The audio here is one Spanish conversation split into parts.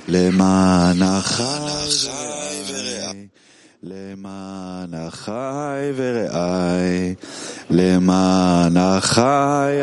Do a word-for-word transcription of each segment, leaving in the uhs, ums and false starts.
למען אחי ורעי, למען אחי ורעי, למען אחי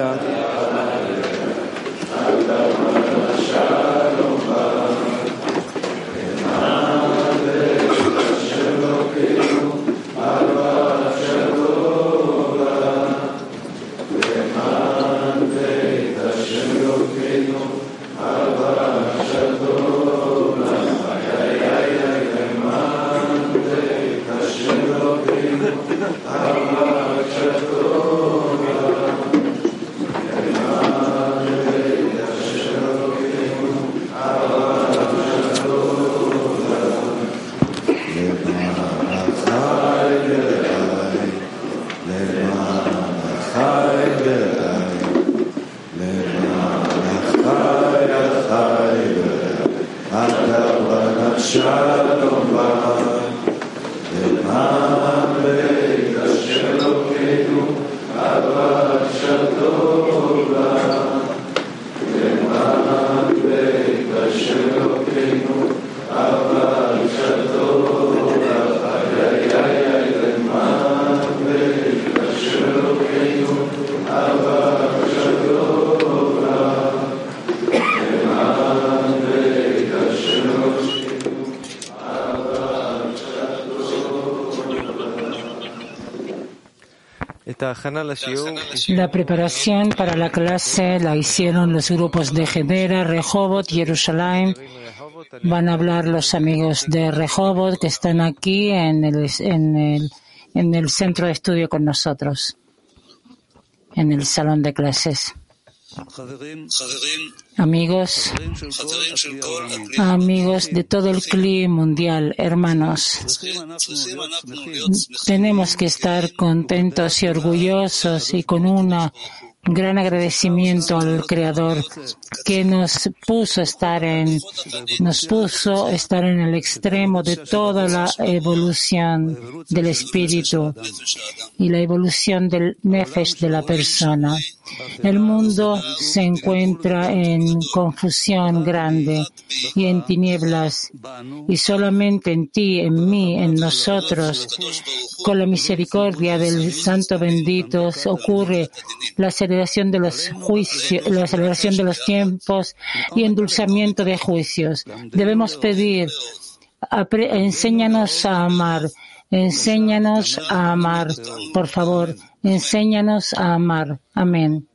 La preparación para la clase la hicieron los grupos de Hedera, Rehovot, Jerusalén. Van a hablar los amigos de Rehovot que están aquí en el, en el, en el centro de estudio con nosotros, en el salón de clases. Amigos, amigos de todo el Kli mundial, hermanos, tenemos que estar contentos y orgullosos y con un gran agradecimiento al Creador que nos puso estar en, nos puso estar en el extremo de toda la evolución del espíritu y la evolución del nefesh de la persona. El mundo se encuentra en confusión grande y en tinieblas, y solamente en ti, en mí, en nosotros, con la misericordia del Santo Bendito, ocurre la aceleración de los juicios, la aceleración de los tiempos y endulzamiento de juicios. Debemos pedir, enséñanos a amar, enséñanos a amar, por favor, enséñanos a amar. Amén.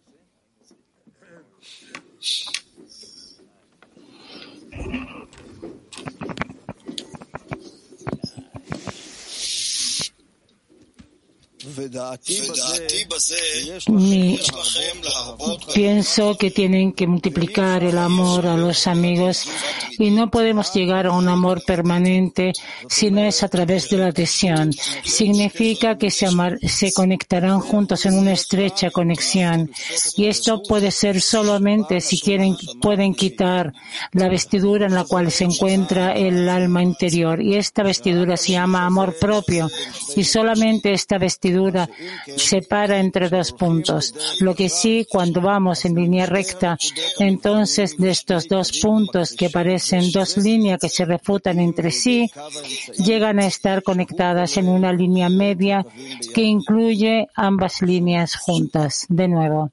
Mi, pienso que tienen que multiplicar el amor a los amigos y no podemos llegar a un amor permanente si no es a través de la adhesión. Significa que se, amar, se conectarán juntos en una estrecha conexión, y esto puede ser solamente si quieren, pueden quitar la vestidura en la cual se encuentra el alma interior, y esta vestidura se llama amor propio, y solamente esta vestidura separa entre dos puntos. Lo que sí, cuando vamos en línea recta, entonces de estos dos puntos que parecen dos líneas que se refutan entre sí, llegan a estar conectadas en una línea media que incluye ambas líneas juntas. De nuevo.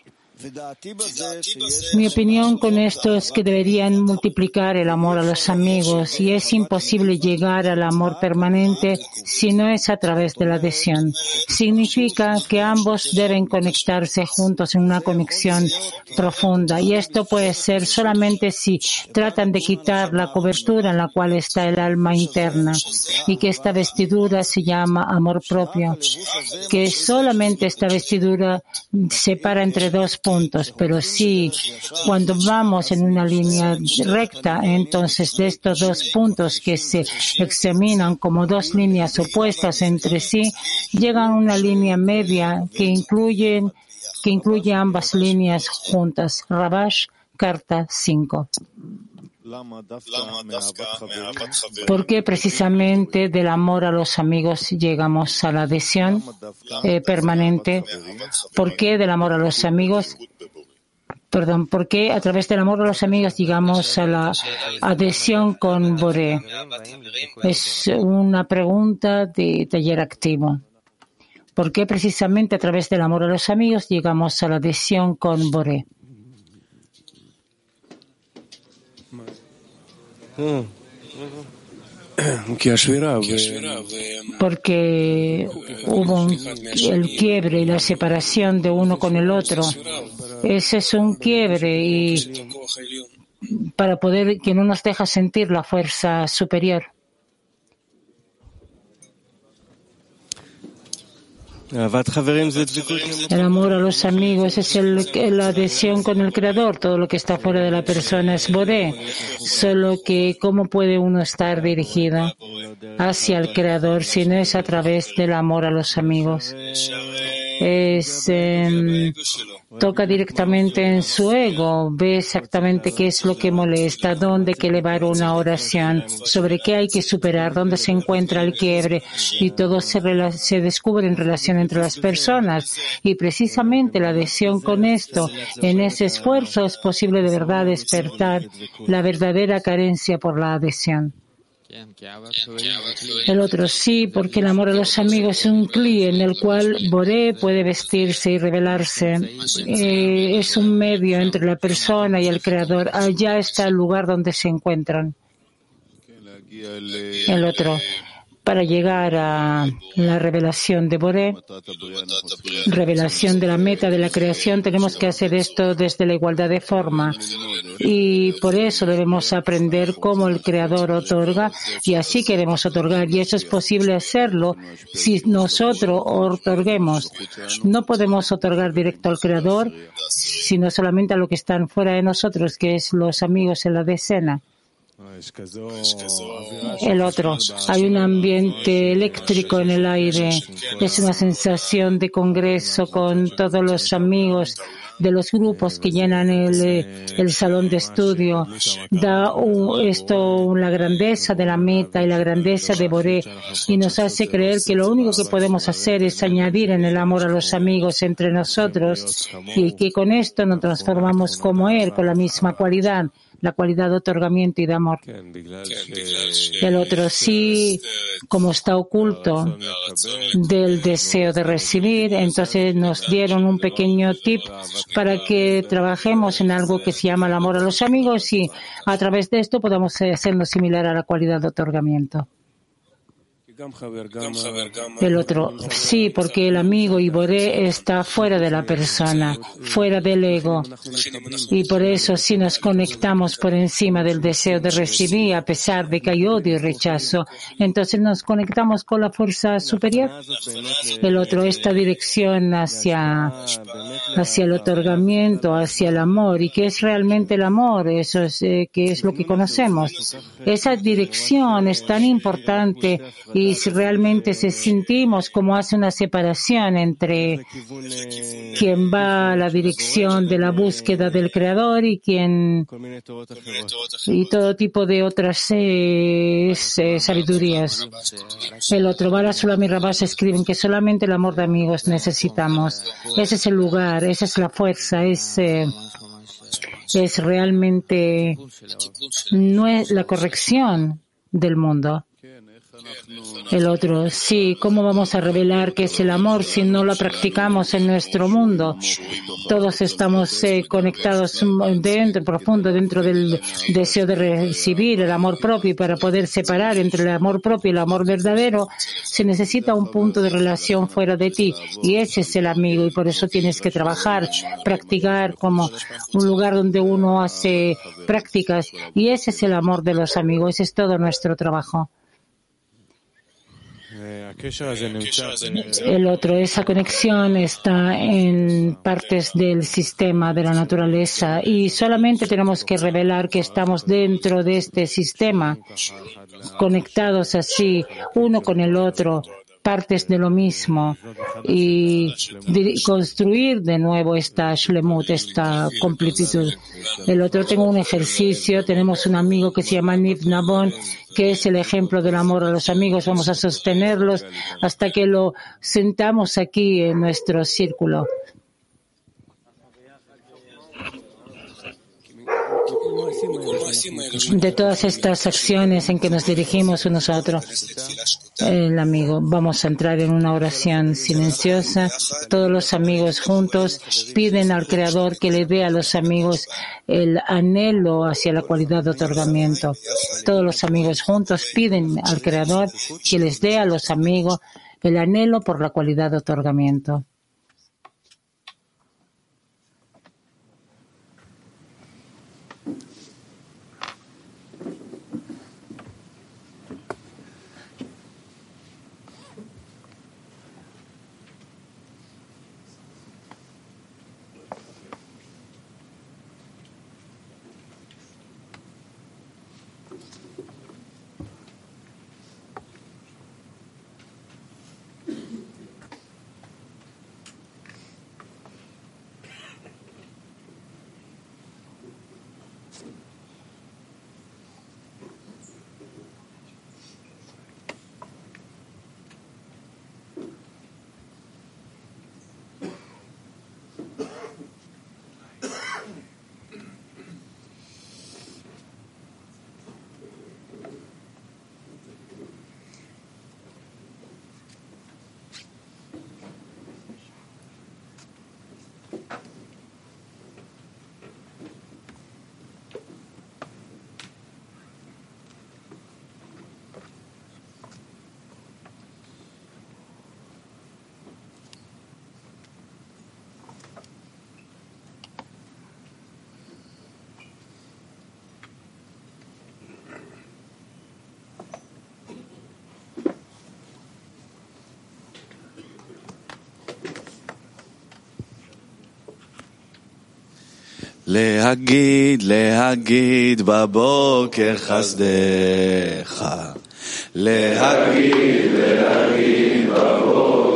Mi opinión con esto es que deberían multiplicar el amor a los amigos, y es imposible llegar al amor permanente si no es a través de la adhesión. Significa que ambos deben conectarse juntos en una conexión profunda, y esto puede ser solamente si tratan de quitar la cobertura en la cual está el alma interna, y que esta vestidura se llama amor propio, que solamente esta vestidura separa entre dos puntos. Puntos, pero sí, cuando vamos en una línea recta, entonces de estos dos puntos que se examinan como dos líneas opuestas entre sí, llegan a una línea media que incluye, que incluye ambas líneas juntas. Rabash, carta cinco. ¿Por qué precisamente del amor a los amigos llegamos a la adhesión eh, permanente? ¿Por qué del amor a los amigos? Perdón, ¿por qué a través del amor a los amigos llegamos a la adhesión con Boré? Es una pregunta de taller activo. ¿Por qué precisamente a través del amor a los amigos llegamos a la adhesión con Boré? Porque hubo un, el quiebre y la separación de uno con el otro. Ese es un quiebre y para poder que no nos deja sentir la fuerza superior. El amor a los amigos es el, la adhesión con el Creador. Todo lo que está fuera de la persona es Boré. Solo que, ¿cómo puede uno estar dirigido hacia el Creador si no es a través del amor a los amigos? Es, eh, toca directamente en su ego, ve exactamente qué es lo que molesta, dónde hay que elevar una oración, sobre qué hay que superar, dónde se encuentra el quiebre, y todo se, se descubre en relación entre las personas. Y precisamente la adhesión con esto, en ese esfuerzo, es posible de verdad despertar la verdadera carencia por la adhesión. El otro, sí, porque el amor a los amigos es un cli en el cual Boré puede vestirse y revelarse. Eh, es un medio entre la persona y el Creador. Allá está el lugar donde se encuentran. El otro, para llegar a la revelación de Boré, revelación de la meta de la creación, tenemos que hacer esto desde la igualdad de forma. Y por eso debemos aprender cómo el Creador otorga, y así queremos otorgar. Y eso es posible hacerlo si nosotros otorguemos. No podemos otorgar directo al Creador, sino solamente a lo que están fuera de nosotros, que es los amigos en la decena. El otro, hay un ambiente eléctrico en el aire, es una sensación de congreso con todos los amigos de los grupos que llenan el, el salón de estudio. Da un, esto la grandeza de la meta y la grandeza de Boré, y nos hace creer que lo único que podemos hacer es añadir en el amor a los amigos entre nosotros, y que con esto nos transformamos como Él, con la misma cualidad, la cualidad de otorgamiento y de amor. El otro, sí, como está oculto del deseo de recibir, entonces nos dieron un pequeño tip para que trabajemos en algo que se llama el amor a los amigos, y a través de esto podamos hacernos similar a la cualidad de otorgamiento. El otro, sí, porque el amigo y Boré está fuera de la persona, fuera del ego. Y por eso, si nos conectamos por encima del deseo de recibir, a pesar de que hay odio y rechazo, entonces nos conectamos con la fuerza superior. El otro, esta dirección hacia, hacia el otorgamiento, hacia el amor. ¿Y qué es realmente el amor? Eso es, eh, ¿qué es lo que conocemos? Esa dirección es tan importante. Y si realmente se sentimos como hace una separación entre quien va a la dirección de la búsqueda del Creador y quien y todo tipo de otras eh, eh, sabidurías. El otro, Bala Sulam y Rabás escriben que solamente el amor de amigos necesitamos. Ese es el lugar, esa es la fuerza, es eh, es realmente no es la corrección del mundo. El otro, sí, ¿cómo vamos a revelar qué es el amor si no lo practicamos en nuestro mundo? Todos estamos eh, conectados dentro, profundo, dentro del deseo de recibir el amor propio, y para poder separar entre el amor propio y el amor verdadero, se necesita un punto de relación fuera de ti, y ese es el amigo, y por eso tienes que trabajar, practicar como un lugar donde uno hace prácticas, y ese es el amor de los amigos, ese es todo nuestro trabajo. El otro, esa conexión está en partes del sistema de la naturaleza, y solamente tenemos que revelar que estamos dentro de este sistema, conectados así, uno con el otro, partes de lo mismo, y de construir de nuevo esta shlemut, esta completitud. El otro, tengo un ejercicio, tenemos un amigo que se llama Niv Nabon, que es el ejemplo del amor a los amigos. Vamos a sostenerlos hasta que lo sentamos aquí en nuestro círculo. de todas estas acciones en que nos dirigimos unos a otros. El amigo, vamos a entrar en una oración silenciosa. Todos los amigos juntos piden al Creador que le dé a los amigos el anhelo hacia la cualidad de otorgamiento. Todos los amigos juntos piden al Creador que les dé a los amigos el anhelo por la cualidad de otorgamiento. להגיד, להגיד בבוקר חסדך. להגיד, להגיד בבוקר